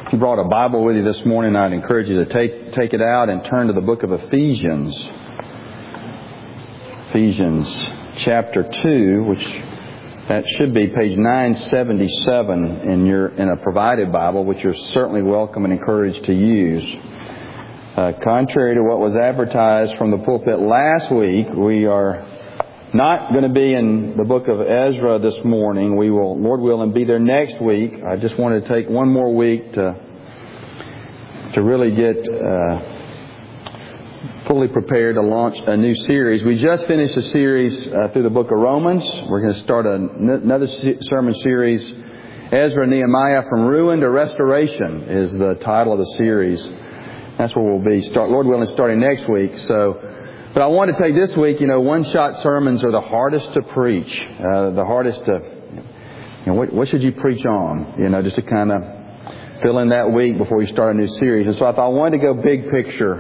If you brought a Bible with you this morning, I'd encourage you to take it out and turn to the book of Ephesians. Ephesians chapter 2, which that should be page 977 in a provided Bible, which you're certainly welcome and encouraged to use. Contrary to what was advertised from the pulpit last week, we are not going to be in the book of Ezra this morning. We will, Lord willing, be there next week. I just wanted to take one more week to really get fully prepared to launch a new series. We just finished a series through the book of Romans. We're going to start another sermon series. Ezra and Nehemiah, from ruin to restoration is the title of the series. That's where we'll be, Lord willing, starting next week. But I want to take this week, one-shot sermons are the hardest to preach. The hardest to, what should you preach on? Just to kind of fill in that week before you start a new series. And so I thought I wanted to go big picture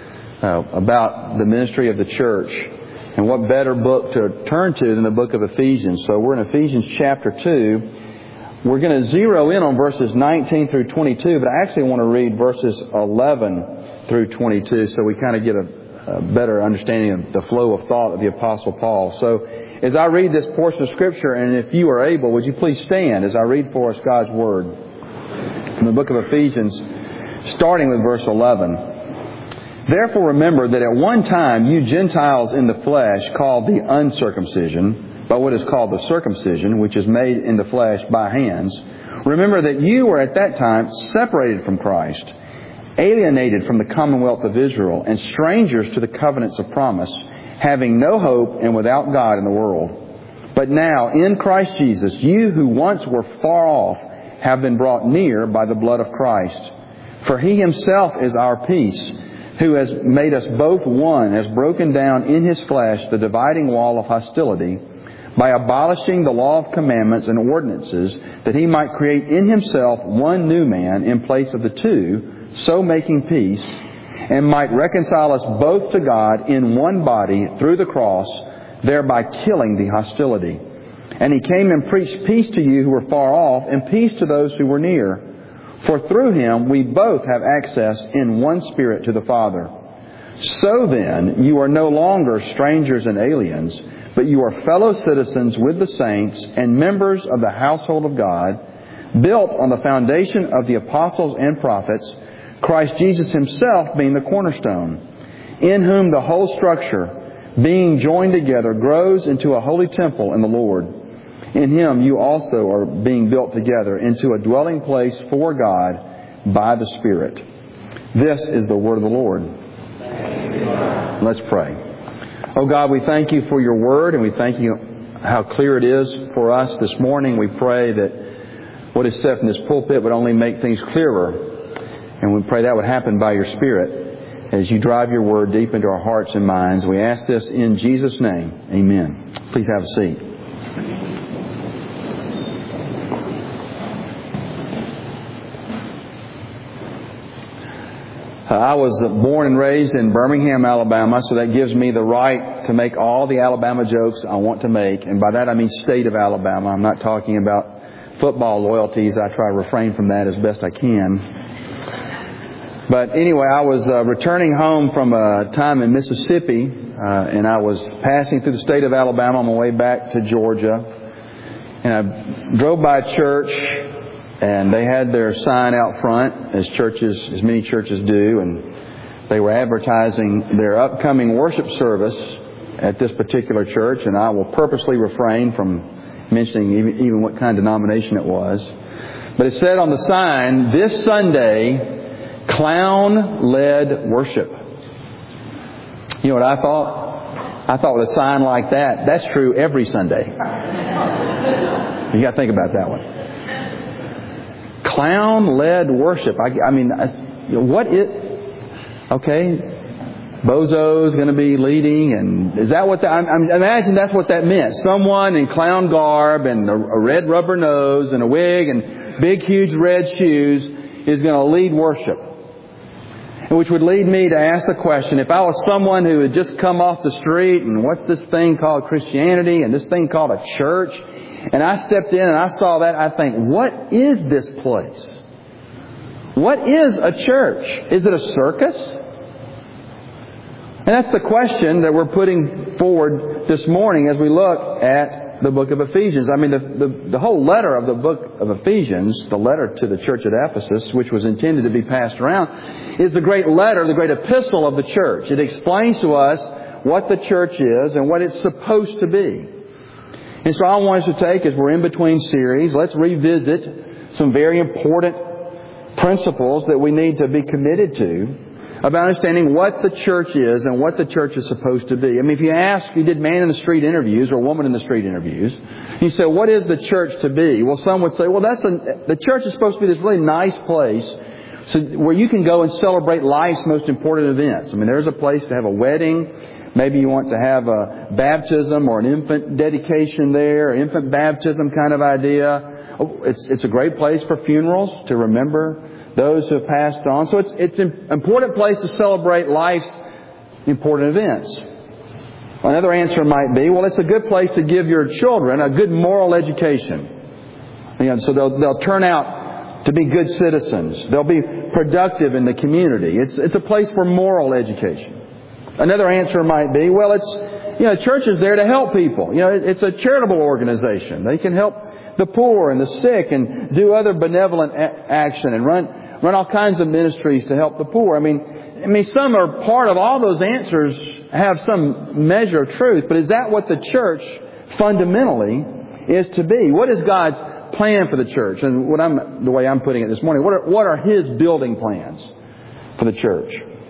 about the ministry of the church. And what better book to turn to than the book of Ephesians. So we're in Ephesians chapter 2. We're going to zero in on verses 19 through 22, but I actually want to read verses 11 through 22 so we kind of get a better understanding of the flow of thought of the Apostle Paul. So as I read this portion of Scripture, and if you are able, would you please stand as I read for us God's Word from the book of Ephesians, starting with verse 11. Therefore remember that at one time you Gentiles in the flesh, called the uncircumcision, by what is called the circumcision, which is made in the flesh by hands, remember that you were at that time separated from Christ, alienated from the commonwealth of Israel, and strangers to the covenants of promise, having no hope and without God in the world. But now, in Christ Jesus, you who once were far off have been brought near by the blood of Christ. For He Himself is our peace, who has made us both one, has broken down in His flesh the dividing wall of hostility, by abolishing the law of commandments and ordinances, that He might create in Himself one new man in place of the two, so making peace, and might reconcile us both to God in one body through the cross, thereby killing the hostility. And He came and preached peace to you who were far off, and peace to those who were near. For through Him we both have access in one Spirit to the Father. So then, you are no longer strangers and aliens, but you are fellow citizens with the saints and members of the household of God, built on the foundation of the apostles and prophets, Christ Jesus Himself being the cornerstone, in whom the whole structure, being joined together, grows into a holy temple in the Lord. In Him you also are being built together into a dwelling place for God by the Spirit. This is the word of the Lord. Let's pray. Oh God, we thank You for Your word, and we thank You how clear it is for us this morning. We pray that what is said from this pulpit would only make things clearer. And we pray that would happen by Your Spirit as You drive Your word deep into our hearts and minds. We ask this in Jesus' name. Amen. Please have a seat. I was born and raised in Birmingham, Alabama, so that gives me the right to make all the Alabama jokes I want to make. And by that I mean state of Alabama. I'm not talking about football loyalties. I try to refrain from that as best I can. But anyway, I was returning home from a time in Mississippi, and I was passing through the state of Alabama on my way back to Georgia. And I drove by a church, and they had their sign out front, as many churches do, and they were advertising their upcoming worship service at this particular church. And I will purposely refrain from mentioning even what kind of denomination it was. But it said on the sign, "This Sunday, clown-led worship." You know what I thought? I thought with a sign like that, that's true every Sunday. You got to think about that one. Clown-led worship. I mean, what it? Okay, Bozo's going to be leading, and is that what that? I imagine that's what that meant. Someone in clown garb and a red rubber nose and a wig and big, huge red shoes is going to lead worship. Which would lead me to ask the question, if I was someone who had just come off the street, and what's this thing called Christianity and this thing called a church, and I stepped in and I saw that, I think, what is this place? What is a church? Is it a circus? And that's the question that we're putting forward this morning as we look at the book of Ephesians. I mean, the whole letter of the book of Ephesians, the letter to the church at Ephesus, which was intended to be passed around, is the great letter, the great epistle of the church. It explains to us what the church is and what it's supposed to be. And so I want us to take, as we're in between series, let's revisit some very important principles that we need to be committed to about understanding what the church is and what the church is supposed to be. I mean, if you did man in the street interviews or woman in the street interviews, you say, what is the church to be? Well, some would say, well, the church is supposed to be this really nice place where you can go and celebrate life's most important events. I mean, there's a place to have a wedding. Maybe you want to have a baptism or an infant dedication there, infant baptism kind of idea. It's a great place for funerals to remember those who have passed on. So it's an important place to celebrate life's important events. Another answer might be, well, it's a good place to give your children a good moral education. So they'll turn out to be good citizens. They'll be productive in the community. It's a place for moral education. Another answer might be, well, church is there to help people. It's a charitable organization. They can help the poor and the sick and do other benevolent action and run all kinds of ministries to help the poor. I mean, some are part of all those answers have some measure of truth, but is that what the church fundamentally is to be? What is God's plan for the church? And the way I'm putting it this morning, what are His building plans for the church?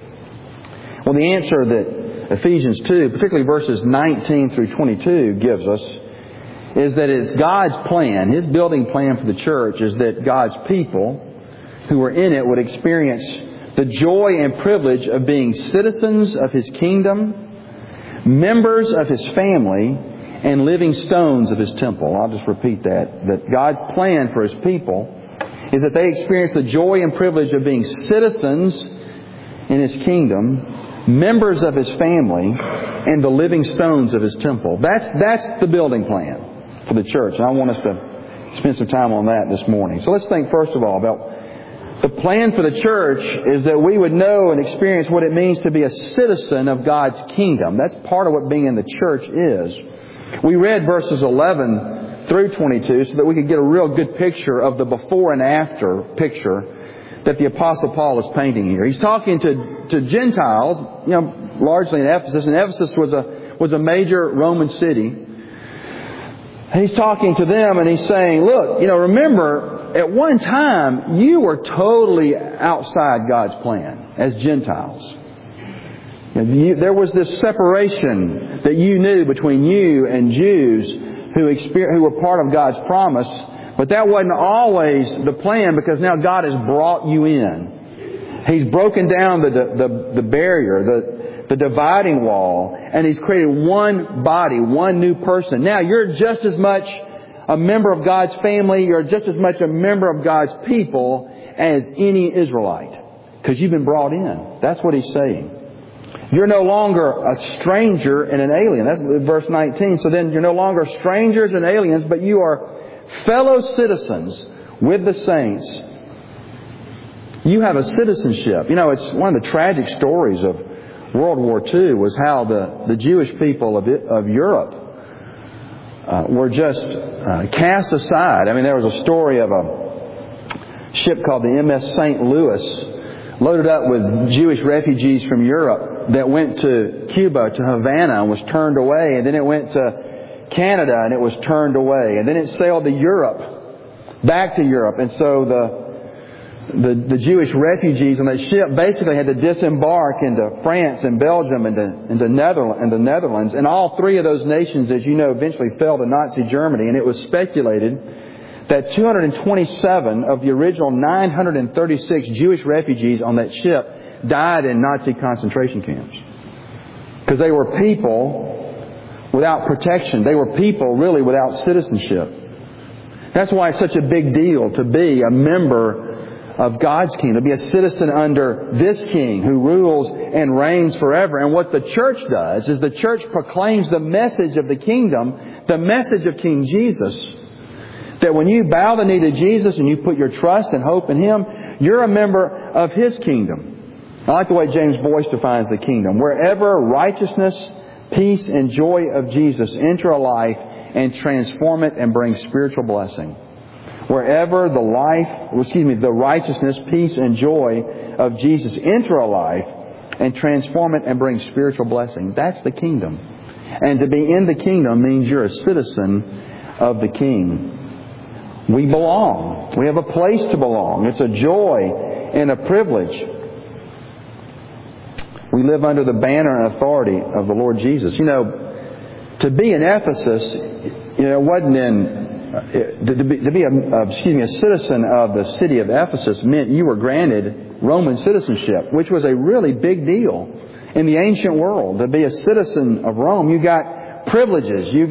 Well, the answer that Ephesians 2, particularly verses 19 through 22, gives us is that it's God's plan, His building plan for the church is that God's people who are in it would experience the joy and privilege of being citizens of His kingdom, members of His family, and living stones of His temple. I'll just repeat that God's plan for His people is that they experience the joy and privilege of being citizens in His kingdom, members of His family, and the living stones of His temple. That's the building plan for the church. And I want us to spend some time on that this morning. So let's think first of all about the plan for the church is that we would know and experience what it means to be a citizen of God's kingdom. That's part of what being in the church is. We read verses 11 through 22 so that we could get a real good picture of the before and after picture that the Apostle Paul is painting here. He's talking to Gentiles, largely in Ephesus. And Ephesus was a major Roman city. He's talking to them and he's saying, look, remember, at one time, you were totally outside God's plan as Gentiles. There was this separation that you knew between you and Jews who were part of God's promise. But that wasn't always the plan because now God has brought you in. He's broken down the barrier, the dividing wall, and He's created one body, one new person. Now you're just as much a member of God's family, you're just as much a member of God's people as any Israelite. Because you've been brought in. That's what He's saying. You're no longer a stranger and an alien. That's verse 19. So then you're no longer strangers and aliens, but you are fellow citizens with the saints. You have a citizenship. It's one of the tragic stories of World War II was how the Jewish people of Europe were just cast aside. There was a story of a ship called the MS St. Louis, loaded up with Jewish refugees from Europe that went to Cuba, to Havana, and was turned away. And then it went to Canada, and it was turned away. And then it sailed to Europe, back to Europe. And so the Jewish refugees on that ship basically had to disembark into France and Belgium and the Netherlands. And all three of those nations, as you know, eventually fell to Nazi Germany. And it was speculated that 227 of the original 936 Jewish refugees on that ship died in Nazi concentration camps. Because they were people without protection. They were people really without citizenship. That's why it's such a big deal to be a member of God's kingdom, to be a citizen under this King who rules and reigns forever. And what the church does is the church proclaims the message of the kingdom, the message of King Jesus. That when you bow the knee to Jesus and you put your trust and hope in Him, You're a member of His kingdom. I like the way James Boyce defines the kingdom. Wherever righteousness, peace, and joy of Jesus enter a life and transform it and bring spiritual blessing. Wherever the righteousness, peace, and joy of Jesus enter a life and transform it and bring spiritual blessing. That's the kingdom. And to be in the kingdom means you're a citizen of the King. We belong. We have a place to belong. It's a joy and a privilege. We live under the banner and authority of the Lord Jesus. To be in Ephesus, it wasn't to be a citizen of the city of Ephesus meant you were granted Roman citizenship, which was a really big deal in the ancient world. To be a citizen of Rome, you got privileges, you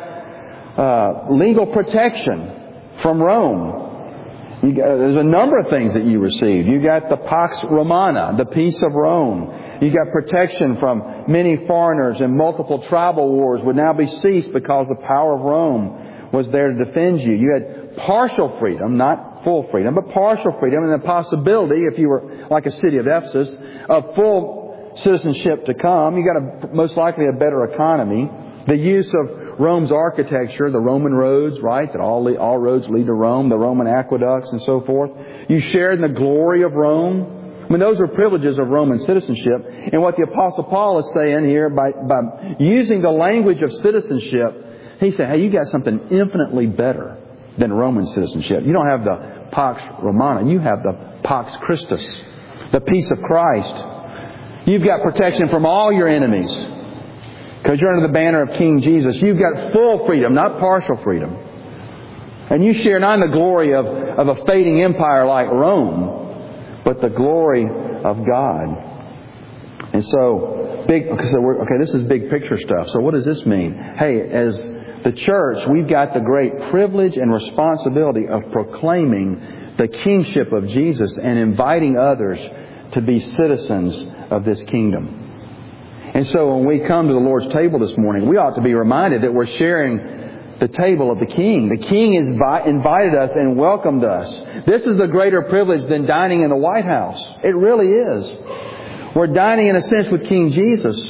got legal protection from Rome. There's a number of things that you received. You got the Pax Romana, the peace of Rome. You got protection from many foreigners, and multiple tribal wars would now be ceased because the power of Rome was there to defend you. You had partial freedom, not full freedom, but partial freedom, and the possibility, if you were like a city of Ephesus, of full citizenship to come. You got most likely a better economy. The use of Rome's architecture, the Roman roads, right, that all roads lead to Rome, the Roman aqueducts and so forth. You shared in the glory of Rome. I mean, those are privileges of Roman citizenship. And what the Apostle Paul is saying here, by using the language of citizenship, he's saying, hey, you got something infinitely better than Roman citizenship. You don't have the Pax Romana. You have the Pax Christus, the peace of Christ. You've got protection from all your enemies because you're under the banner of King Jesus. You've got full freedom, not partial freedom. And you share not in the glory of a fading empire like Rome, but the glory of God. And so, this is big picture stuff. So what does this mean? Hey, as the church, we've got the great privilege and responsibility of proclaiming the kingship of Jesus and inviting others to be citizens of this kingdom. And so when we come to the Lord's table this morning, we ought to be reminded that we're sharing the table of the King. The King has invited us and welcomed us. This is a greater privilege than dining in the White House. It really is. We're dining in a sense with King Jesus.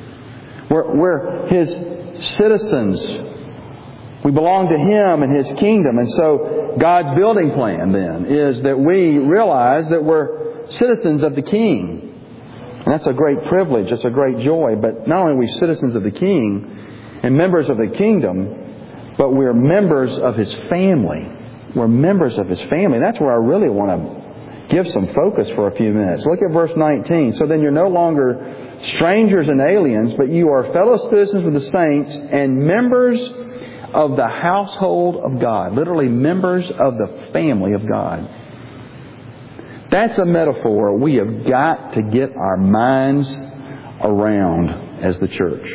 We're His citizens. We belong to Him and His kingdom. And so God's building plan then is that we realize that we're citizens of the King. And that's a great privilege. It's a great joy. But not only are we citizens of the King and members of the kingdom, but we're members of His family. We're members of His family. That's where I really want to give some focus for a few minutes. Look at verse 19. So then you're no longer strangers and aliens, but you are fellow citizens with the saints and members of the household of God. Literally members of the family of God. That's a metaphor we have got to get our minds around as the church.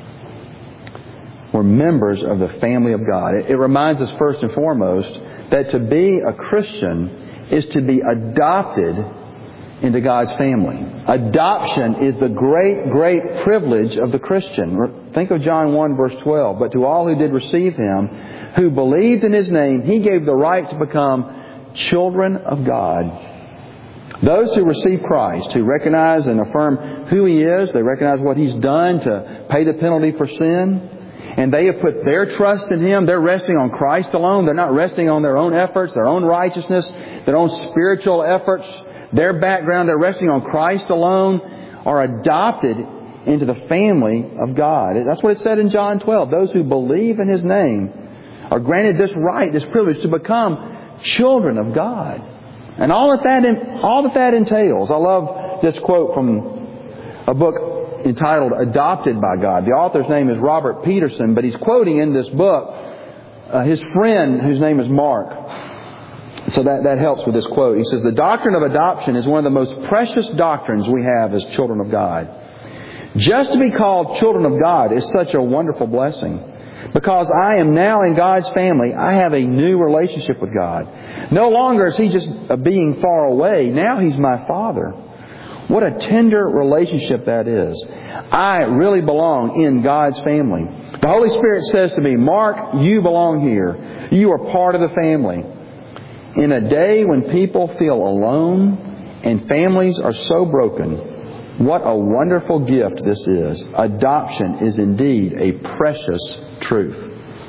We're members of the family of God. It reminds us first and foremost that to be a Christian is to be adopted into God's family. Adoption is the great, great privilege of the Christian. Think of John 1 verse 12. But to all who did receive Him, who believed in His name, He gave the right to become children of God. Those who receive Christ, who recognize and affirm who He is, they recognize what He's done to pay the penalty for sin, and they have put their trust in Him. They're resting on Christ alone. They're not resting on their own efforts, their own righteousness, their own spiritual efforts, their background. They're resting on Christ alone, are adopted into the family of God. That's what it said in John 12. Those who believe in His name are granted this right, this privilege to become children of God. And all that that entails. I love this quote from a book entitled Adopted by God. The author's name is Robert Peterson, but he's quoting in this book his friend whose name is Mark. So that helps with this quote. He says, the doctrine of adoption is one of the most precious doctrines we have as children of God. Just to be called children of God is such a wonderful blessing. Because I am now in God's family, I have a new relationship with God. No longer is He just a being far away. Now He's my Father. What a tender relationship that is. I really belong in God's family. The Holy Spirit says to me, Mark, you belong here. You are part of the family. In a day when people feel alone and families are so broken, what a wonderful gift this is. Adoption is indeed a precious truth.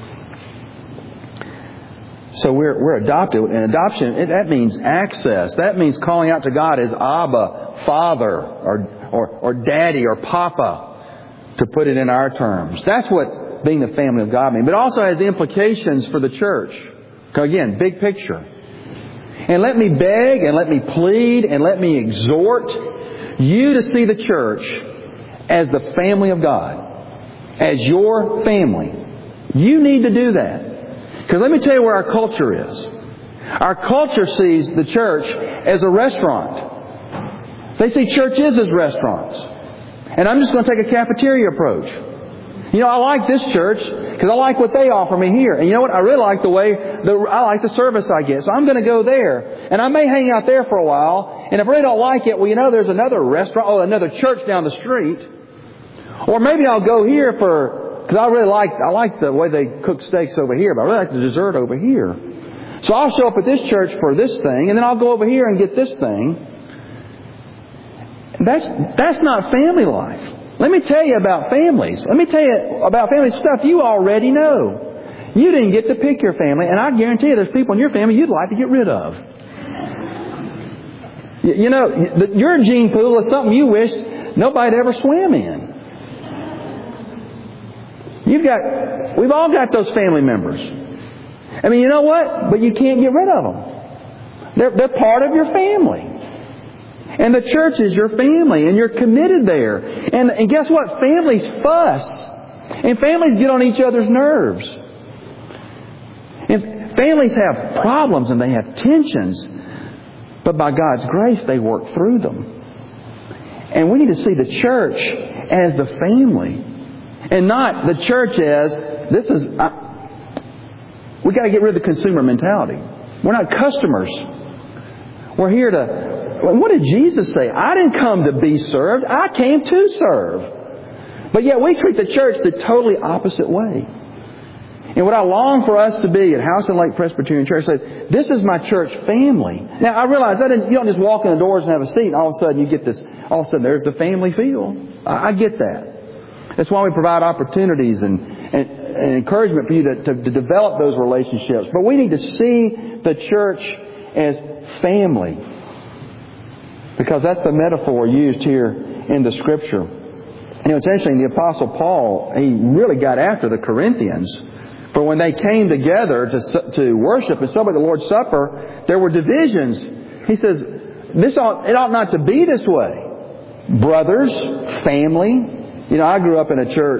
So we're adopted. And adoption, that means access. That means calling out to God as Abba, Father, or Daddy, or Papa, to put it in our terms. That's what being the family of God means. But it also has implications for the church. Again, big picture. And let me beg, and let me plead, and let me exhort you to see the church as the family of God. As your family. You need to do that. Because let me tell you where our culture is. Our culture sees the church as a restaurant. They see churches as restaurants. And I'm just going to take a cafeteria approach. You know, I like this church because I like what they offer me here. And you know what? I really like I like the service I get. So I'm going to go there. And I may hang out there for a while. And if I really don't like it, well, you know, there's another restaurant, another church down the street. Or maybe I'll go here because I like the way they cook steaks over here, but I really like the dessert over here. So I'll show up at this church for this thing, and then I'll go over here and get this thing. That's not family life. Let me tell you about families. Let me tell you about family stuff you already know. You didn't get to pick your family, and I guarantee you there's people in your family you'd like to get rid of. You know, your gene pool is something you wished nobody ever swam in. We've all got those family members. I mean, you know what? But you can't get rid of them. They're part of your family. And the church is your family, and you're committed there. And guess what? Families fuss. And families get on each other's nerves. And families have problems and they have tensions. But by God's grace, they work through them. And we need to see the church as the family. And not the church as, we got to get rid of the consumer mentality. We're not customers. We're here to, what did Jesus say? I didn't come to be served. I came to serve. But yet we treat the church the totally opposite way. And what I long for us to be at House and Lake Presbyterian Church, say, this is my church family. Now I realize you don't just walk in the doors and have a seat and all of a sudden you get this, all of a sudden there's the family feel. I get that. That's why we provide opportunities and encouragement for you to develop those relationships. But we need to see the church as family. Because that's the metaphor used here in the Scripture. You know, it's interesting, the Apostle Paul, he really got after the Corinthians. For when they came together to worship and celebrate the Lord's Supper, there were divisions. He says, it ought not to be this way. Brothers, family. You know, I grew up in a church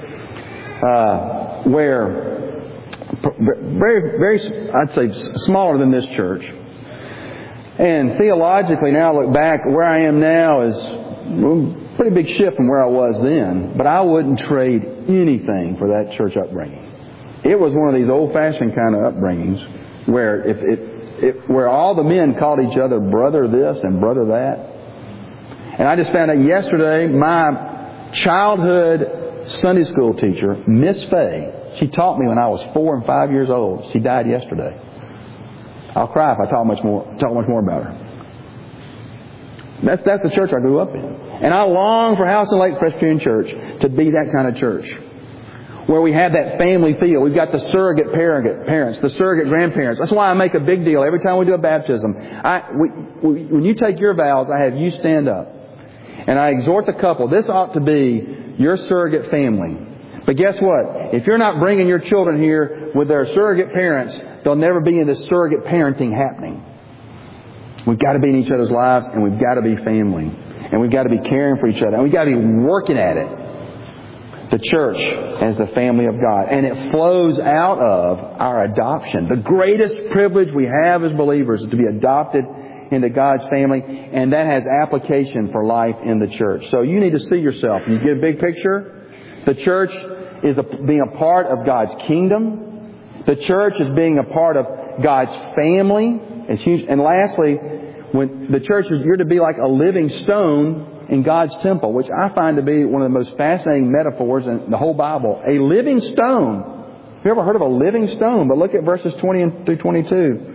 where very, very, I'd say smaller than this church. And theologically, now I look back, where I am now is a pretty big shift from where I was then. But I wouldn't trade anything for that church upbringing. It was one of these old-fashioned kind of upbringings where where all the men called each other brother this and brother that. And I just found out yesterday, my childhood Sunday school teacher, Miss Fay, she taught me when I was 4 and 5 years old. She died yesterday. I'll cry if I talk much more about her. That's the church I grew up in. And I long for House and Lake Presbyterian Church to be that kind of church. Where we have that family feel. We've got the surrogate parents, the surrogate grandparents. That's why I make a big deal every time we do a baptism. When you take your vows, I have you stand up. And I exhort the couple, this ought to be your surrogate family. But guess what? If you're not bringing your children here with their surrogate parents, they'll never be in this surrogate parenting happening. We've got to be in each other's lives, and we've got to be family. And we've got to be caring for each other. And we've got to be working at it. The church as the family of God. And it flows out of our adoption. The greatest privilege we have as believers is to be adopted into God's family. And that has application for life in the church. So you need to see yourself. You get a big picture. The church is being a part of God's kingdom. The church is being a part of God's family. It's huge. And lastly, when the church is, you're to be like a living stone in God's temple, which I find to be one of the most fascinating metaphors in the whole Bible. A living stone. Have you ever heard of a living stone? But look at verses 20 through 22.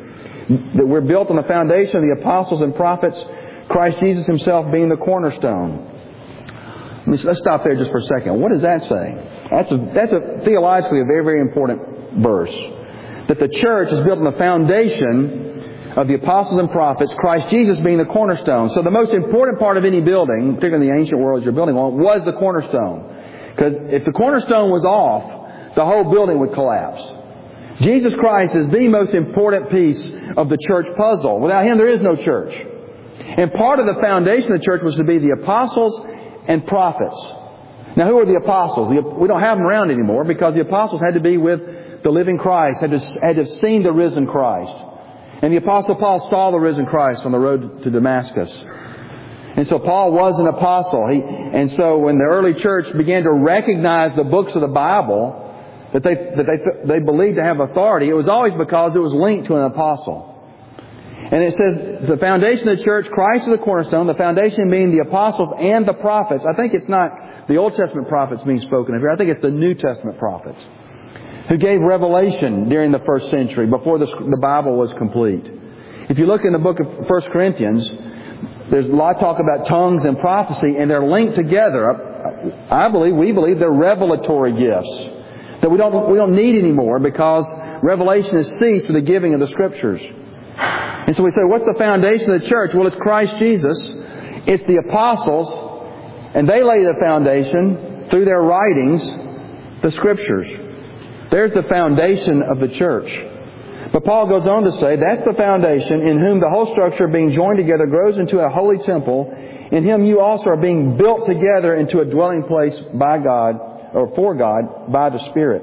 That we're built on the foundation of the apostles and prophets, Christ Jesus Himself being the cornerstone. Let's stop there just for a second. What does that say? That's theologically a very, very important verse. That the church is built on the foundation of the apostles and prophets, Christ Jesus being the cornerstone. So the most important part of any building, particularly in the ancient world you're building on, was the cornerstone. Because if the cornerstone was off, the whole building would collapse. Jesus Christ is the most important piece of the church puzzle. Without Him, there is no church. And part of the foundation of the church was to be the apostles and prophets. Now, who are the apostles? We don't have them around anymore because the apostles had to be with the living Christ, had to have seen the risen Christ. And the Apostle Paul saw the risen Christ on the road to Damascus. And so Paul was an apostle. And so when the early church began to recognize the books of the Bible that they believed to have authority, it was always because it was linked to an apostle. And it says the foundation of the church, Christ is the cornerstone, the foundation being the apostles and the prophets. I think it's not the Old Testament prophets being spoken of here. I think it's the New Testament prophets who gave revelation during the first century before the Bible was complete. If you look in the book of 1 Corinthians, there's a lot of talk about tongues and prophecy, and they're linked together. We believe they're revelatory gifts that we don't need anymore because revelation has ceased with the giving of the Scriptures. And so we say, what's the foundation of the church? Well, it's Christ Jesus. It's the apostles. And they lay the foundation through their writings, the Scriptures. There's the foundation of the church. But Paul goes on to say, that's the foundation in whom the whole structure being joined together grows into a holy temple. In Him you also are being built together into a dwelling place by God, or for God, by the Spirit.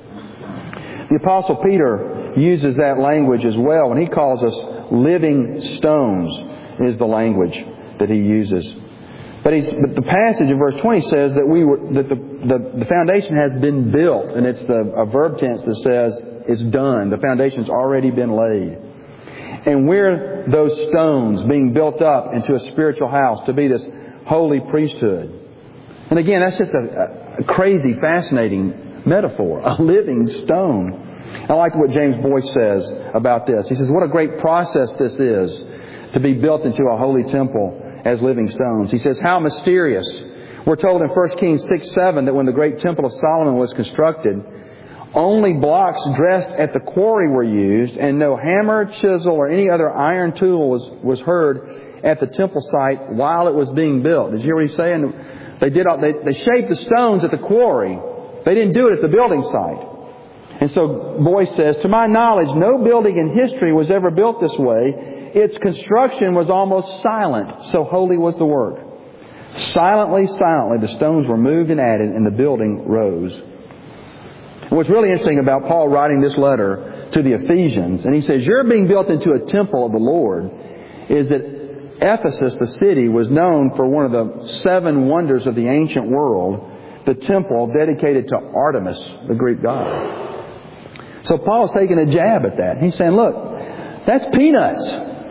The Apostle Peter uses that language as well when he calls us living stones, is the language that he uses. But the passage in verse 20 says that the foundation has been built, and it's a verb tense that says it's done. The foundation's already been laid. And we're those stones being built up into a spiritual house to be this holy priesthood. And again, that's just a crazy, fascinating metaphor. A living stone. I like what James Boyce says about this. He says, what a great process this is to be built into a holy temple as living stones. He says, how mysterious. We're told in 1 Kings 6:7 that when the great temple of Solomon was constructed, only blocks dressed at the quarry were used, and no hammer, chisel, or any other iron tool was heard at the temple site while it was being built. Did you hear what he's saying? They shaped the stones at the quarry. They didn't do it at the building site. And so Boyce says, to my knowledge, no building in history was ever built this way. Its construction was almost silent, so holy was the work. Silently, the stones were moved and added, and the building rose. What's really interesting about Paul writing this letter to the Ephesians, and he says, you're being built into a temple of the Lord, is that Ephesus, the city, was known for one of the 7 wonders of the ancient world, the temple dedicated to Artemis, the Greek god. So Paul's taking a jab at that. He's saying, look, that's peanuts.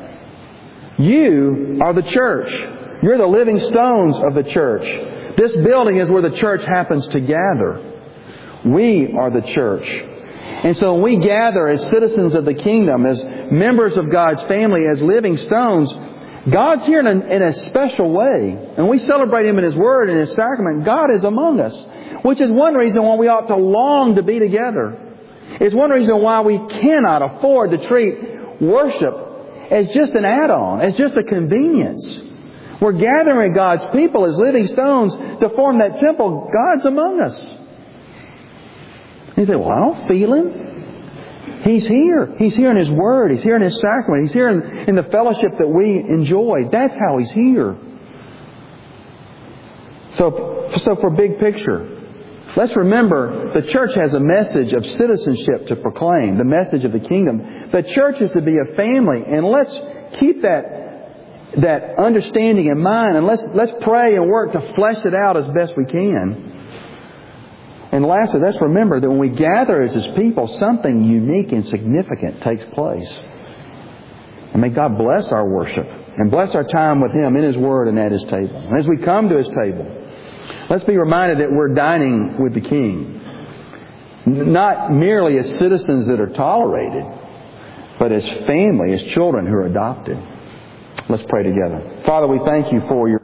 You are the church. You're the living stones of the church. This building is where the church happens to gather. We are the church. And so when we gather as citizens of the kingdom, as members of God's family, as living stones, God's here in a special way. And we celebrate Him in His Word and His sacrament. God is among us. Which is one reason why we ought to long to be together. It's one reason why we cannot afford to treat worship as just an add-on, as just a convenience. We're gathering God's people as living stones to form that temple. God's among us. And you say, well, I don't feel Him. He's here. He's here in His Word. He's here in His sacrament. He's here in the fellowship that we enjoy. That's how He's here. So for big picture, let's remember the church has a message of citizenship to proclaim, the message of the kingdom. The church is to be a family, and let's keep that understanding in mind, and let's pray and work to flesh it out as best we can. And lastly, let's remember that when we gather as His people, something unique and significant takes place. And may God bless our worship and bless our time with Him in His Word and at His table. And as we come to His table, let's be reminded that we're dining with the King. Not merely as citizens that are tolerated, but as family, as children who are adopted. Let's pray together. Father, we thank you for your